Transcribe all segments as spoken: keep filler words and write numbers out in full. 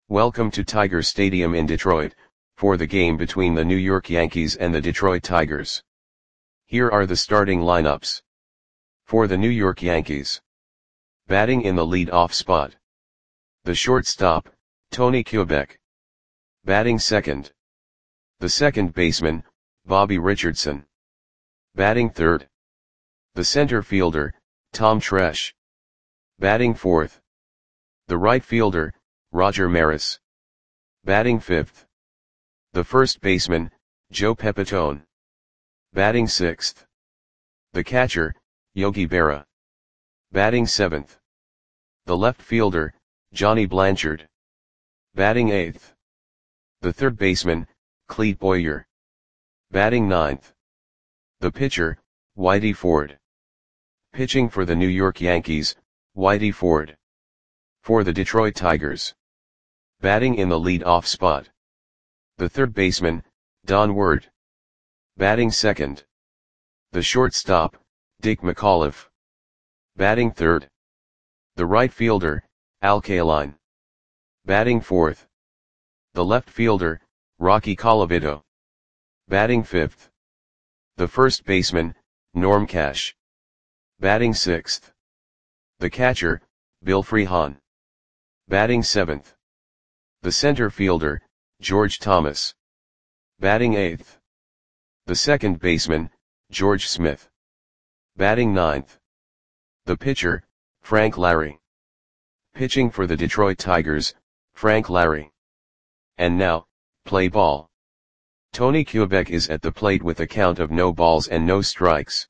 Welcome to Tiger Stadium in Detroit, for the game between the New York Yankees and the Detroit Tigers. Here are the starting lineups. For the New York Yankees. Batting in the lead-off spot. The shortstop, Tony Kubek. Batting second. The second baseman, Bobby Richardson. Batting third. The center fielder, Tom Tresh. Batting fourth. The right fielder, Roger Maris. Batting fifth. The first baseman, Joe Pepitone. Batting sixth. The catcher, Yogi Berra. Batting seventh. The left fielder, Johnny Blanchard. Batting eighth. The third baseman, Clete Boyer. Batting ninth. The pitcher, Whitey Ford. Pitching for the New York Yankees, Whitey Ford. For the Detroit Tigers. Batting in the lead-off spot. The third baseman, Don Ward. Batting second. The shortstop, Dick McAuliffe. Batting third. The right fielder, Al Kaline. Batting fourth. The left fielder, Rocky Colavito. Batting fifth. The first baseman, Norm Cash. Batting sixth. The catcher, Bill Freehan. Batting seventh. The center fielder, George Thomas. Batting eighth. The second baseman, George Smith. Batting ninth. The pitcher, Frank Lary. Pitching for the Detroit Tigers, Frank Lary. And now, play ball. Tony Kubek is at the plate with a count of no balls and no strikes.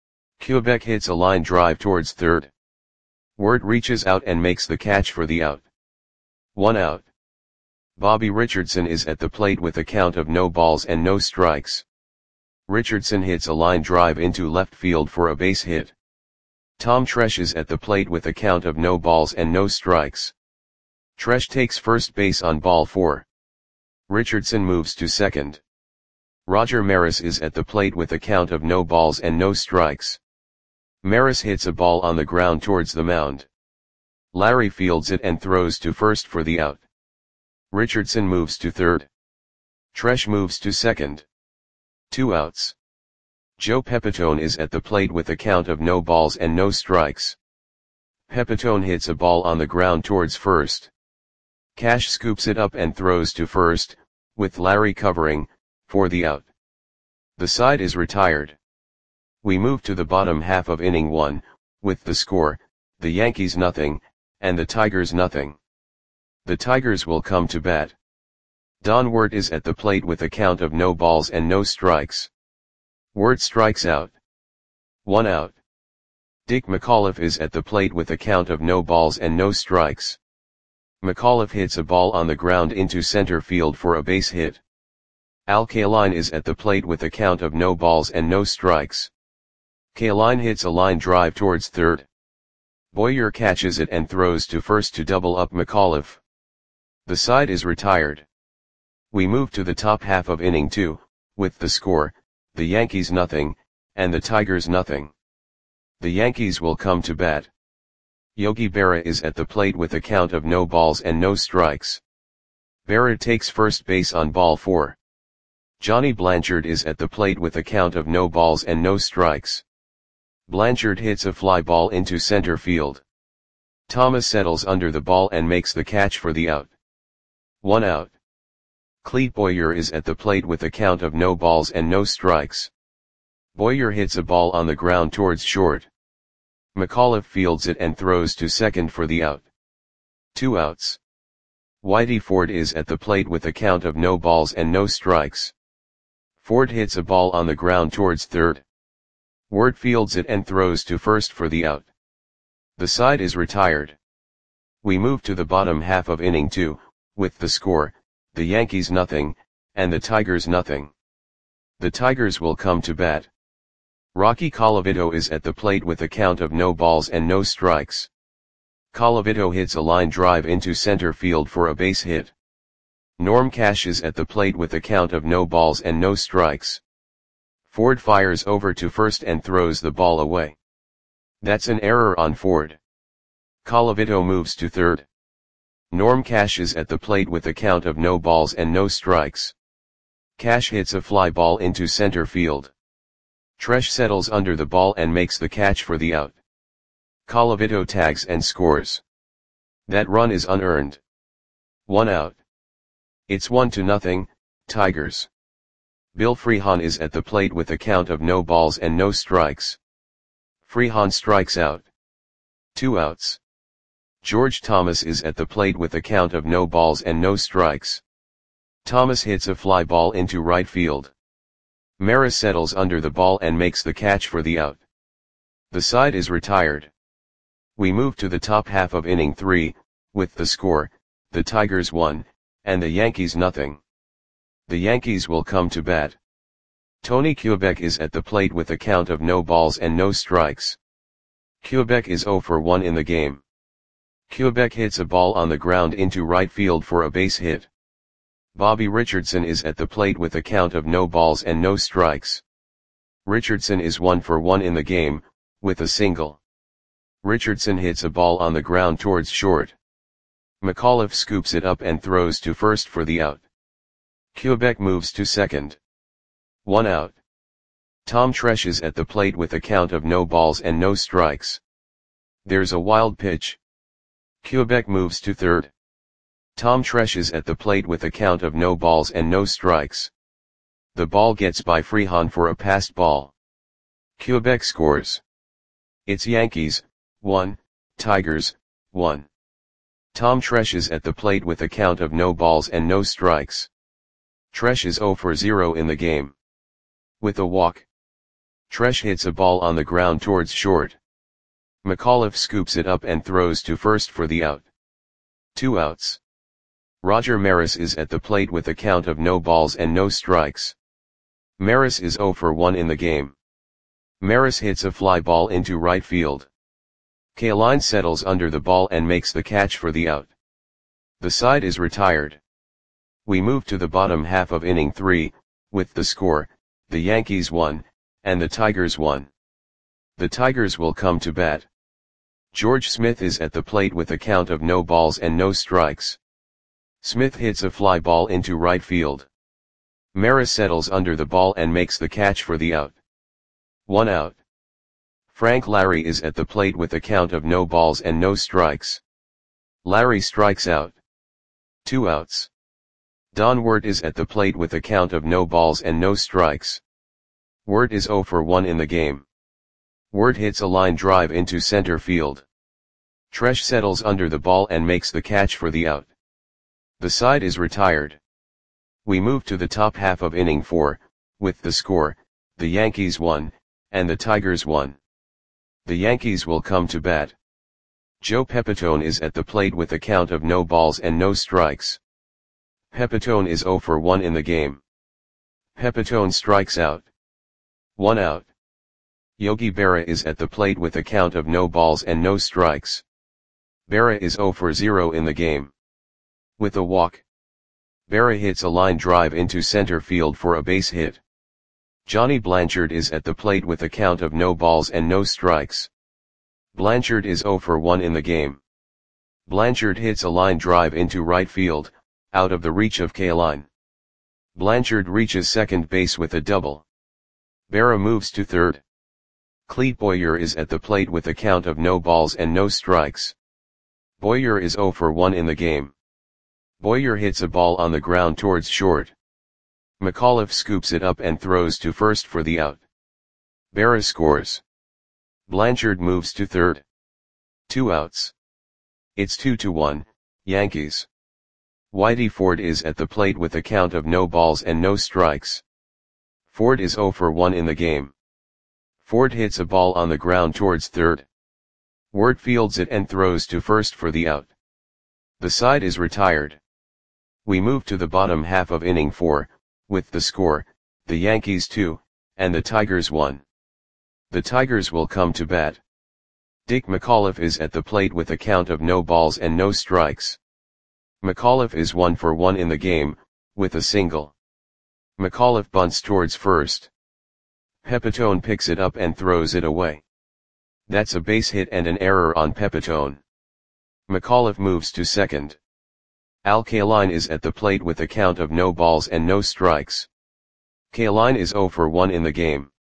Kubek hits a line drive towards third. Ward reaches out and makes the catch for the out. One out. Bobby Richardson is at the plate with a count of no balls and no strikes. Richardson hits a line drive into left field for a base hit. Tom Tresh is at the plate with a count of no balls and no strikes. Tresh takes first base on ball four. Richardson moves to second. Roger Maris is at the plate with a count of no balls and no strikes. Maris hits a ball on the ground towards the mound. Lary fields it and throws to first for the out. Richardson moves to third. Tresh moves to second. Two outs. Joe Pepitone is at the plate with a count of no balls and no strikes. Pepitone hits a ball on the ground towards first. Cash scoops it up and throws to first, with Lary covering, for the out. The side is retired. We move to the bottom half of inning one, with the score, the Yankees nothing, and the Tigers nothing. The Tigers will come to bat. Don Ward is at the plate with a count of no balls and no strikes. Ward strikes out. One out. Dick McAuliffe is at the plate with a count of no balls and no strikes. McAuliffe hits a ball on the ground into center field for a base hit. Al Kaline is at the plate with a count of no balls and no strikes. Kaline hits a line drive towards third. Boyer catches it and throws to first to double up McAuliffe. The side is retired. We move to the top half of inning two, with the score, the Yankees nothing, and the Tigers nothing. The Yankees will come to bat. Yogi Berra is at the plate with a count of no balls and no strikes. Berra takes first base on ball four. Johnny Blanchard is at the plate with a count of no balls and no strikes. Blanchard hits a fly ball into center field. Thomas settles under the ball and makes the catch for the out. One out. Clete Boyer is at the plate with a count of no balls and no strikes. Boyer hits a ball on the ground towards short. McAuliffe fields it and throws to second for the out. Two outs. Whitey Ford is at the plate with a count of no balls and no strikes. Ford hits a ball on the ground towards third. Ward fields it and throws to first for the out. The side is retired. We move to the bottom half of inning two, with the score, the Yankees nothing, and the Tigers nothing. The Tigers will come to bat. Rocky Colavito is at the plate with a count of no balls and no strikes. Colavito hits a line drive into center field for a base hit. Norm Cash is at the plate with a count of no balls and no strikes. Ford fires over to first and throws the ball away. That's an error on Ford. Colavito moves to third. Norm Cash is at the plate with a count of no balls and no strikes. Cash hits a fly ball into center field. Tresh settles under the ball and makes the catch for the out. Colavito tags and scores. That run is unearned. One out. It's one to nothing, Tigers. Bill Freehan is at the plate with a count of no balls and no strikes. Freehan strikes out. Two outs. George Thomas is at the plate with a count of no balls and no strikes. Thomas hits a fly ball into right field. Maris settles under the ball and makes the catch for the out. The side is retired. We move to the top half of inning three, with the score, the Tigers one, and the Yankees nothing. The Yankees will come to bat. Tony Kubek is at the plate with a count of no balls and no strikes. Kubek is oh for one in the game. Kubek hits a ball on the ground into right field for a base hit. Bobby Richardson is at the plate with a count of no balls and no strikes. Richardson is one for one in the game, with a single. Richardson hits a ball on the ground towards short. McAuliffe scoops it up and throws to first for the out. Kubek moves to second. One out. Tom Tresh is at the plate with a count of no balls and no strikes. There's a wild pitch. Kubek moves to third. Tom Tresh is at the plate with a count of no balls and no strikes. The ball gets by Freehan for a passed ball. Kubek scores. It's Yankees, one, Tigers, one. Tom Tresh is at the plate with a count of no balls and no strikes. Tresh is oh for zero in the game. With a walk. Tresh hits a ball on the ground towards short. McAuliffe scoops it up and throws to first for the out. Two outs. Roger Maris is at the plate with a count of no balls and no strikes. Maris is oh for one in the game. Maris hits a fly ball into right field. Kaline settles under the ball and makes the catch for the out. The side is retired. We move to the bottom half of inning three, with the score, the Yankees one, and the Tigers one. The Tigers will come to bat. George Smith is at the plate with a count of no balls and no strikes. Smith hits a fly ball into right field. Maris settles under the ball and makes the catch for the out. One out. Frank Larry is at the plate with a count of no balls and no strikes. Larry strikes out. Two outs. Don Wirt is at the plate with a count of no balls and no strikes. Wirt is oh for one in the game. Wirt hits a line drive into center field. Tresh settles under the ball and makes the catch for the out. The side is retired. We move to the top half of inning four, with the score, the Yankees one, and the Tigers one. The Yankees will come to bat. Joe Pepitone is at the plate with a count of no balls and no strikes. Pepitone is oh for one in the game. Pepitone strikes out. One out. Yogi Berra is at the plate with a count of no balls and no strikes. Berra is oh for zero in the game. With a walk. Berra hits a line drive into center field for a base hit. Johnny Blanchard is at the plate with a count of no balls and no strikes. Blanchard is oh for one in the game. Blanchard hits a line drive into right field, out of the reach of Kaline. Blanchard reaches second base with a double. Berra moves to third. Clete Boyer is at the plate with a count of no balls and no strikes. Boyer is oh for one in the game. Boyer hits a ball on the ground towards short. McAuliffe scoops it up and throws to first for the out. Berra scores. Blanchard moves to third. Two outs. It's two to one, Yankees. Whitey Ford is at the plate with a count of no balls and no strikes. Ford is oh for one in the game. Ford hits a ball on the ground towards third. Wirt fields it and throws to first for the out. The side is retired. We move to the bottom half of inning four, with the score, the Yankees two, and the Tigers one. The Tigers will come to bat. Dick McAuliffe is at the plate with a count of no balls and no strikes. McAuliffe is one for one in the game, with a single. McAuliffe bunts towards first. Pepitone picks it up and throws it away. That's a base hit and an error on Pepitone. McAuliffe moves to second. Al Kaline is at the plate with a count of no balls and no strikes. Kaline is zero for one in the game.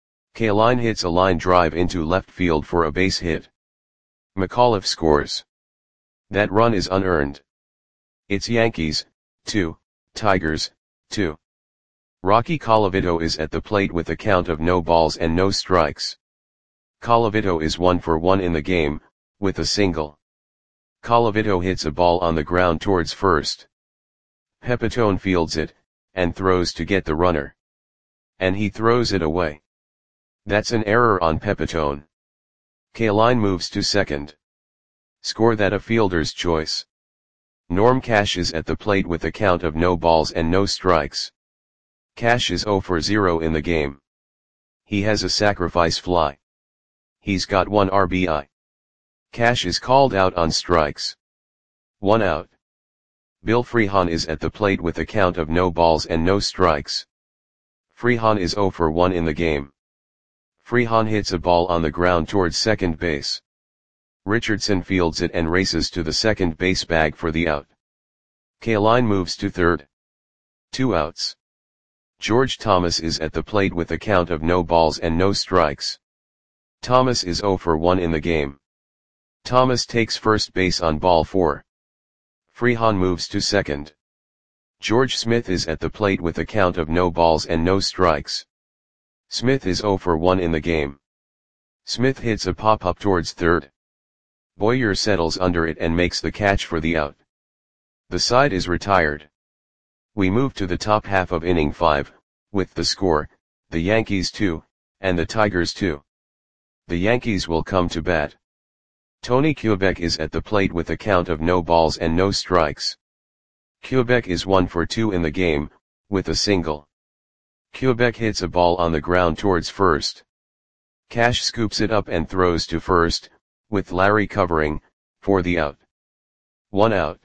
Kaline hits a line drive into left field for a base hit. McAuliffe scores. That run is unearned. It's Yankees, two, Tigers, two. Rocky Colavito is at the plate with a count of no balls and no strikes. Colavito is one for one in the game, with a single. Colavito hits a ball on the ground towards first. Pepitone fields it, and throws to get the runner. And he throws it away. That's an error on Pepitone. Kaline moves to second. Score that a fielder's choice. Norm Cash is at the plate with a count of no balls and no strikes. Cash is zero for zero in the game. He has a sacrifice fly. He's got one R B I. Cash is called out on strikes. One out. Bill Freehan is at the plate with a count of no balls and no strikes. Freehan is zero for one in the game. Freehan hits a ball on the ground towards second base. Richardson fields it and races to the second base bag for the out. Kaline moves to third. Two outs. George Thomas is at the plate with a count of no balls and no strikes. Thomas is zero for one in the game. Thomas takes first base on ball four. Freehan moves to second. George Smith is at the plate with a count of no balls and no strikes. Smith is zero for one in the game. Smith hits a pop-up towards third. Boyer settles under it and makes the catch for the out. The side is retired. We move to the top half of inning five, with the score, the Yankees two, and the Tigers two. The Yankees will come to bat. Tony Kubek is at the plate with a count of no balls and no strikes. Kubek is one for two in the game, with a single. Kubek hits a ball on the ground towards first. Cash scoops it up and throws to first, with Larry covering, for the out. One out.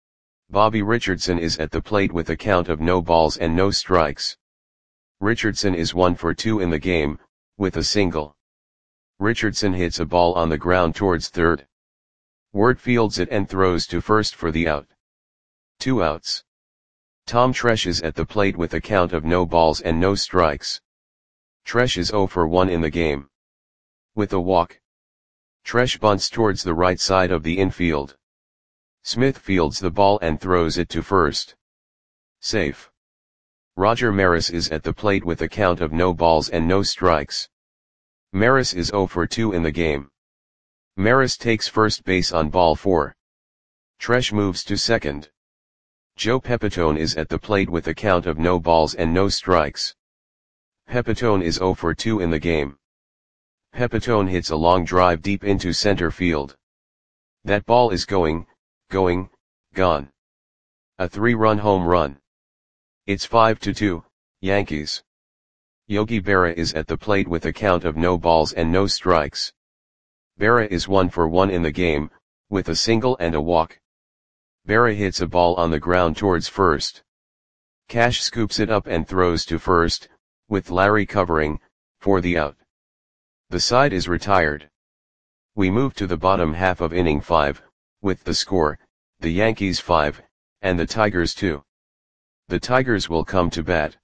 Bobby Richardson is at the plate with a count of no balls and no strikes. Richardson is one for two in the game, with a single. Richardson hits a ball on the ground towards third. Ward fields it and throws to first for the out. Two outs. Tom Tresh is at the plate with a count of no balls and no strikes. Tresh is zero for one in the game. With a walk. Tresh bunts towards the right side of the infield. Smith fields the ball and throws it to first. Safe. Roger Maris is at the plate with a count of no balls and no strikes. Maris is zero for two in the game. Maris takes first base on ball four. Tresh moves to second. Joe Pepitone is at the plate with a count of no balls and no strikes. Pepitone is zero for two in the game. Pepitone hits a long drive deep into center field. That ball is going, going, gone. A three-run home run. It's five to two, Yankees. Yogi Berra is at the plate with a count of no balls and no strikes. Berra is one for one in the game, with a single and a walk. Berra hits a ball on the ground towards first. Cash scoops it up and throws to first, with Larry covering, for the out. The side is retired. We move to the bottom half of inning five, with the score, the Yankees five, and the Tigers two. The Tigers will come to bat.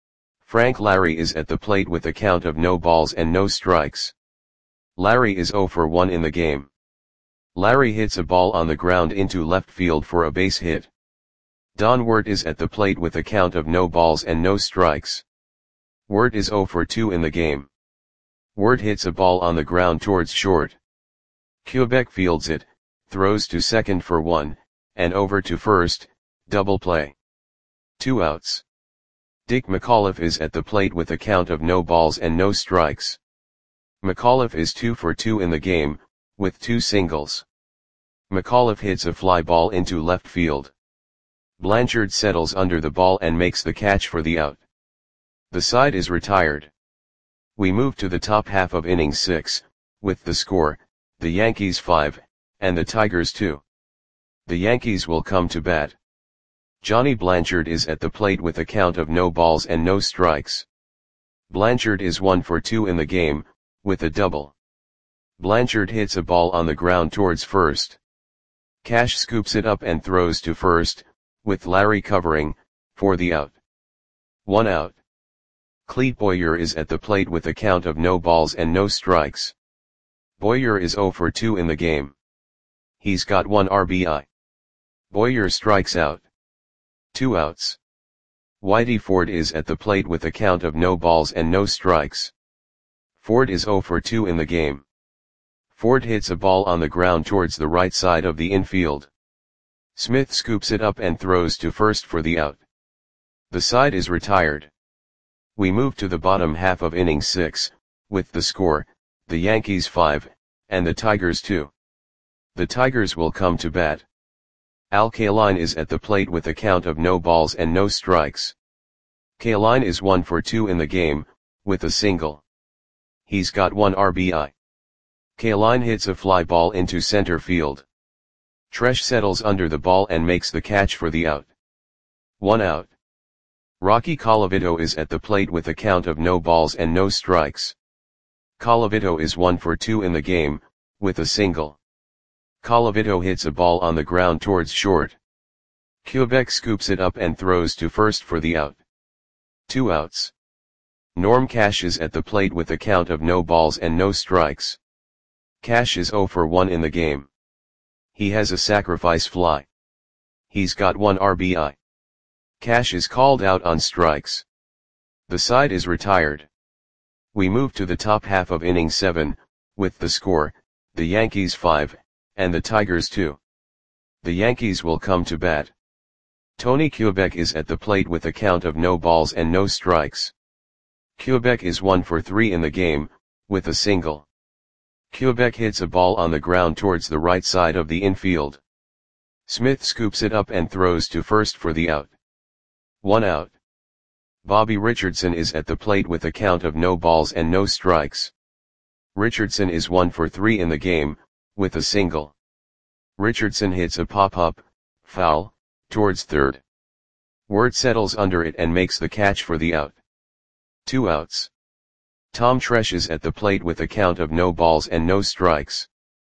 Frank Larry is at the plate with a count of no balls and no strikes. Larry is zero for one in the game. Larry hits a ball on the ground into left field for a base hit. Don Wirt is at the plate with a count of no balls and no strikes. Wirt is zero for two in the game. Wirt hits a ball on the ground towards short. Kubek fields it, throws to second for one, and over to first, double play. Two outs. Dick McAuliffe is at the plate with a count of no balls and no strikes. McAuliffe is two for two in the game, with two singles. McAuliffe hits a fly ball into left field. Blanchard settles under the ball and makes the catch for the out. The side is retired. We move to the top half of inning six, with the score, the Yankees five, and the Tigers two. The Yankees will come to bat. Johnny Blanchard is at the plate with a count of no balls and no strikes. Blanchard is one for two in the game, with a double. Blanchard hits a ball on the ground towards first. Cash scoops it up and throws to first, with Larry covering, for the out. One out. Clete Boyer is at the plate with a count of no balls and no strikes. Boyer is oh for two in the game. He's got one R B I. Boyer strikes out. Two outs. Whitey Ford is at the plate with a count of no balls and no strikes. Ford is oh for two in the game. Ford hits a ball on the ground towards the right side of the infield. Smith scoops it up and throws to first for the out. The side is retired. We move to the bottom half of inning six, with the score, the Yankees five, and the Tigers two. The Tigers will come to bat. Al Kaline is at the plate with a count of no balls and no strikes. Kaline is one for two in the game, with a single. He's got one R B I. Kaline hits a fly ball into center field. Tresh settles under the ball and makes the catch for the out. One out. Rocky Colavito is at the plate with a count of no balls and no strikes. Colavito is one for two in the game, with a single. Colavito hits a ball on the ground towards short. Kubek scoops it up and throws to first for the out. Two outs. Norm Cash is at the plate with a count of no balls and no strikes. Cash is oh for one in the game. He has a sacrifice fly. He's got one R B I. Cash is called out on strikes. The side is retired. We move to the top half of inning seven, with the score, the Yankees five, and the Tigers two. The Yankees will come to bat. Tony Kubek is at the plate with a count of no balls and no strikes. Kubek is one for three in the game, with a single. Kubek hits a ball on the ground towards the right side of the infield. Smith scoops it up and throws to first for the out. One out. Bobby Richardson is at the plate with a count of no balls and no strikes. Richardson is one for three in the game, with a single. Richardson hits a pop-up, foul, towards third. Wirt settles under it and makes the catch for the out. Two outs. Tom Tresh is at the plate with a count of no balls and no strikes.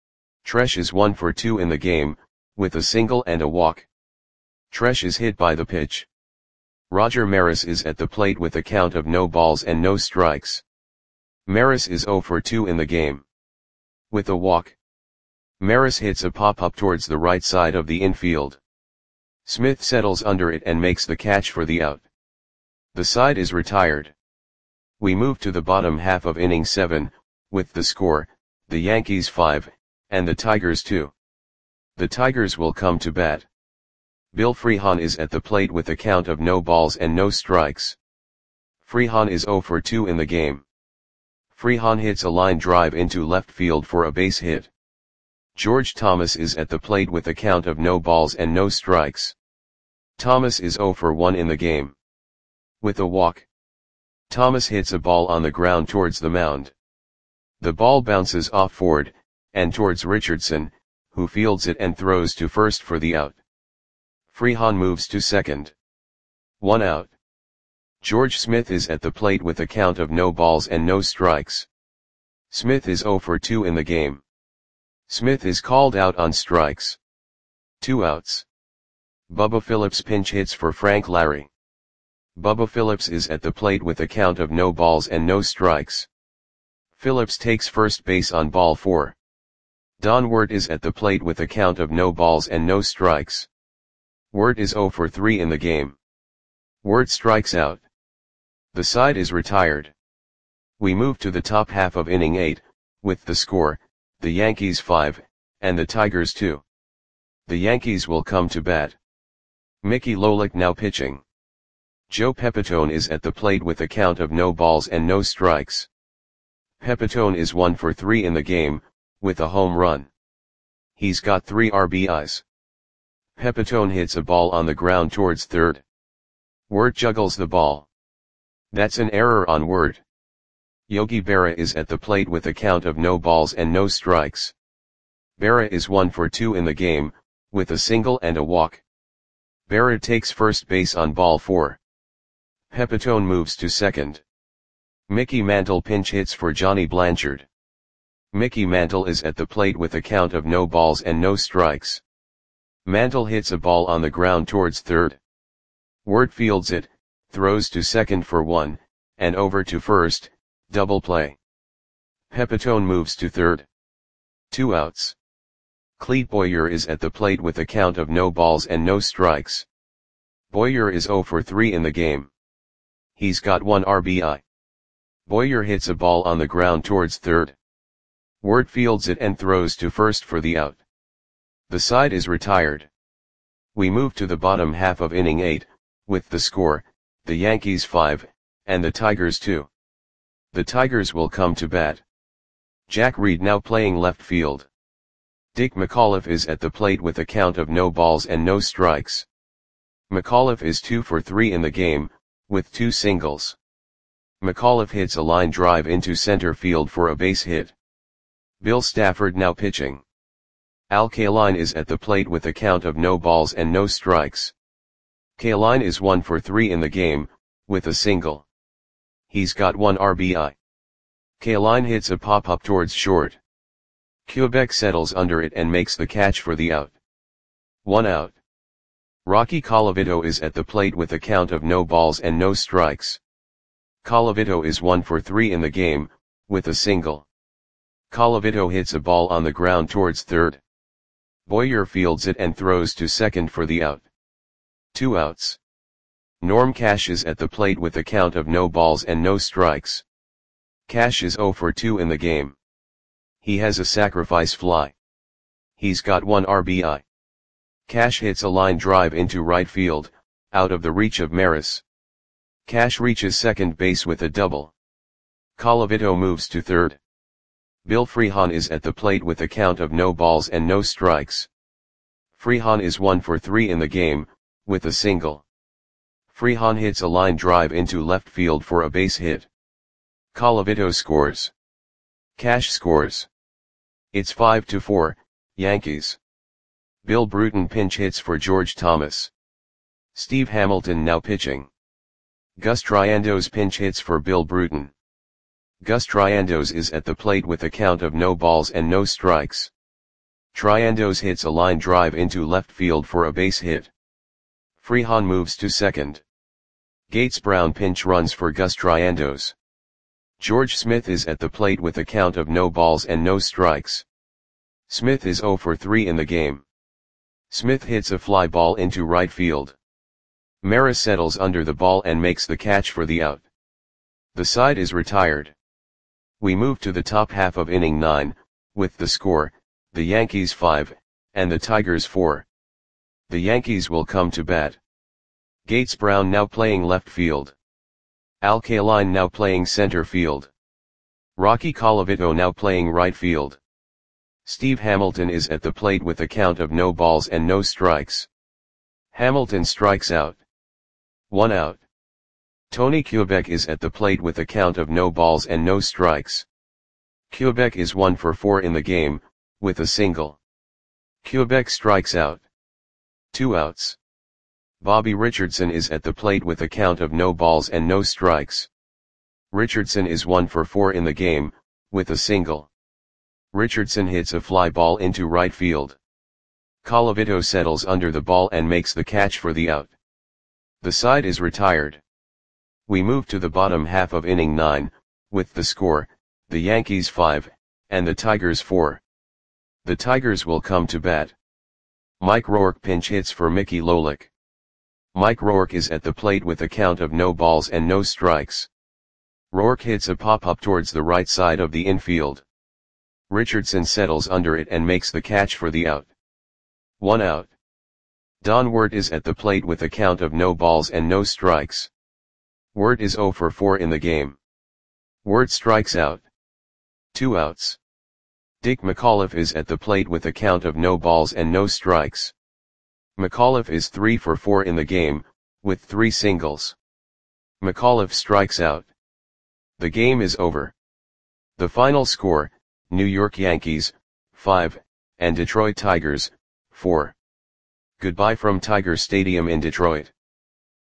Tresh is one for two in the game, with a single and a walk. Tresh is hit by the pitch. Roger Maris is at the plate with a count of no balls and no strikes. Maris is oh for two in the game. With a walk. Maris hits a pop-up towards the right side of the infield. Smith settles under it and makes the catch for the out. The side is retired. We move to the bottom half of inning seven, with the score, the Yankees five, and the Tigers two. The Tigers will come to bat. Bill Freehan is at the plate with a count of no balls and no strikes. Freehan is oh for two in the game. Freehan hits a line drive into left field for a base hit. George Thomas is at the plate with a count of no balls and no strikes. Thomas is oh for one in the game. With a walk. Thomas hits a ball on the ground towards the mound. The ball bounces off Ford, and towards Richardson, who fields it and throws to first for the out. Freehan moves to second. One out. George Smith is at the plate with a count of no balls and no strikes. Smith is oh for two in the game. Smith is called out on strikes. Two outs. Bubba Phillips pinch hits for Frank Larry. Bubba Phillips is at the plate with a count of no balls and no strikes. Phillips takes first base on ball four. Don Wirt is at the plate with a count of no balls and no strikes. Wirt is oh for three in the game. Wirt strikes out. The side is retired. We move to the top half of inning eight, with the score, the Yankees five, and the Tigers two. The Yankees will come to bat. Mickey Lolich now pitching. Joe Pepitone is at the plate with a count of no balls and no strikes. Pepitone is one for three in the game, with a home run. He's got three R B Is. Pepitone hits a ball on the ground towards third. Wirt juggles the ball. That's an error on Wirt. Yogi Berra is at the plate with a count of no balls and no strikes. Berra is one for two in the game, with a single and a walk. Berra takes first base on ball four. Pepitone moves to second. Mickey Mantle pinch hits for Johnny Blanchard. Mickey Mantle is at the plate with a count of no balls and no strikes. Mantle hits a ball on the ground towards third. Wirt fields it, throws to second for one, and over to first, double play. Pepitone moves to third. Two outs. Clete Boyer is at the plate with a count of no balls and no strikes. Boyer is oh for three in the game. He's got one R B I. Boyer hits a ball on the ground towards third. Wirt fields it and throws to first for the out. The side is retired. We move to the bottom half of inning eight, with the score, the Yankees five, and the Tigers two. The Tigers will come to bat. Jack Reed now playing left field. Dick McAuliffe is at the plate with a count of no balls and no strikes. McAuliffe is two for three in the game, with two singles. McAuliffe hits a line drive into center field for a base hit. Bill Stafford now pitching. Al Kaline is at the plate with a count of no balls and no strikes. Kaline is one for three in the game, with a single. He's got one R B I. Kaline hits a pop-up towards short. Quebec settles under it and makes the catch for the out. One out. Rocky Colavito is at the plate with a count of no balls and no strikes. Colavito is one for three in the game, with a single. Colavito hits a ball on the ground towards third. Boyer fields it and throws to second for the out. Two outs. Norm Cash is at the plate with a count of no balls and no strikes. Cash is oh for two in the game. He has a sacrifice fly. He's got one R B I. Cash hits a line drive into right field, out of the reach of Maris. Cash reaches second base with a double. Colavito moves to third. Bill Freehan is at the plate with a count of no balls and no strikes. Freehan is one for three in the game, with a single. Freehan hits a line drive into left field for a base hit. Colavito scores. Cash scores. It's five to four, Yankees. Bill Bruton pinch hits for George Thomas. Steve Hamilton now pitching. Gus Triandos pinch hits for Bill Bruton. Gus Triandos is at the plate with a count of no balls and no strikes. Triandos hits a line drive into left field for a base hit. Freehan moves to second. Gates Brown pinch runs for Gus Triandos. George Smith is at the plate with a count of no balls and no strikes. Smith is oh for three in the game. Smith hits a fly ball into right field. Maris settles under the ball and makes the catch for the out. The side is retired. We move to the top half of inning nine, with the score, the Yankees five, and the Tigers four. The Yankees will come to bat. Gates Brown now playing left field. Al Kaline now playing center field. Rocky Colavito now playing right field. Steve Hamilton is at the plate with a count of no balls and no strikes. Hamilton strikes out. One out. Tony Quebec is at the plate with a count of no balls and no strikes. Quebec is one for four in the game, with a single. Quebec strikes out. Two outs. Bobby Richardson is at the plate with a count of no balls and no strikes. Richardson is one for four in the game, with a single. Richardson hits a fly ball into right field. Colavito settles under the ball and makes the catch for the out. The side is retired. We move to the bottom half of inning nine, with the score, the Yankees five, and the Tigers four. The Tigers will come to bat. Mike Rourke pinch hits for Mickey Lolich. Mike Rourke is at the plate with a count of no balls and no strikes. Rourke hits a pop-up towards the right side of the infield. Richardson settles under it and makes the catch for the out. One out. Don Wirt is at the plate with a count of no balls and no strikes. Wirt is oh for four in the game. Wirt strikes out. Two outs. Dick McAuliffe is at the plate with a count of no balls and no strikes. McAuliffe is three for four in the game, with three singles. McAuliffe strikes out. The game is over. The final score, New York Yankees, five, and Detroit Tigers, four. Goodbye from Tiger Stadium in Detroit.